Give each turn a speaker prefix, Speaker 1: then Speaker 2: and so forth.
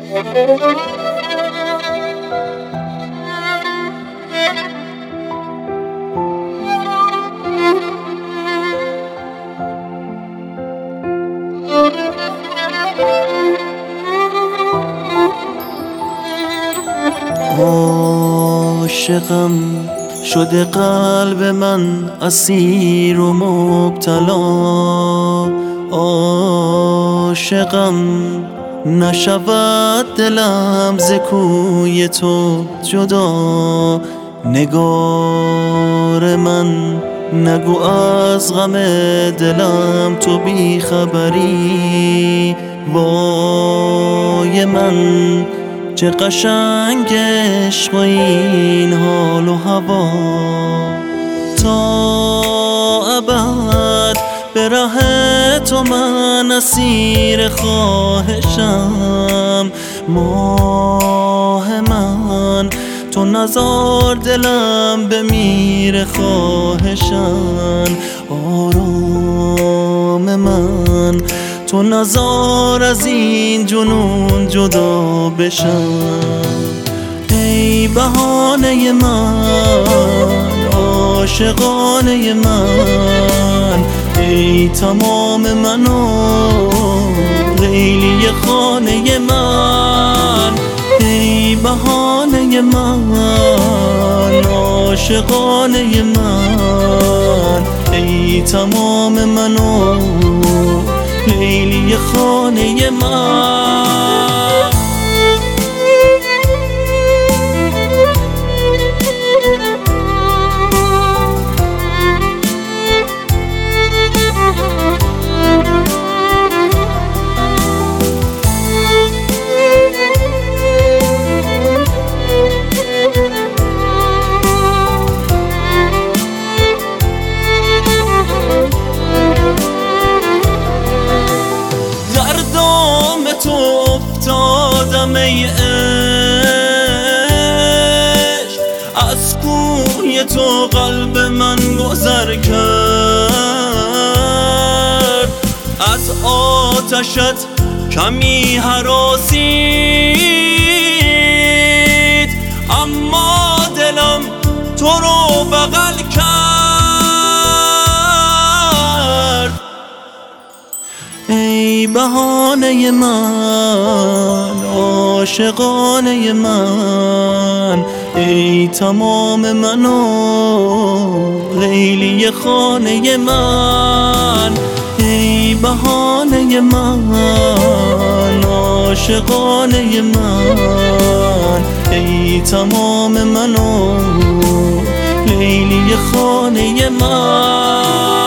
Speaker 1: عاشقم شده قلب من اسیر و مبتلا، عاشقم نشود دلم ز کوی تو جدا. نگار من نگو از غم دلم تو بی خبری، وای من چه قشنگ عشق و این حال و هوا. تا ابد به ره تو من اسیر خواهشم، ماه من تو نزار دلم بمیر خواهشم. آرام من تو نزار از این جنون جدا بشم. ای بهانه من عاشقانه من، ای تمام من و لیلی خانه من. ای بهانه من عاشقانه من، ای تمام من و لیلی خانه من. تو افتادم ای عشق، از کوی تو قلب من گذر کرد. از آتشت کمی هراسید، اما دلم تو رو بغل کرد. ای بهانه من عاشقانه من، ای تمام من و لیلی خانه من. ای بهانه من عاشقانه من، ای تمام من و لیلی خانه من.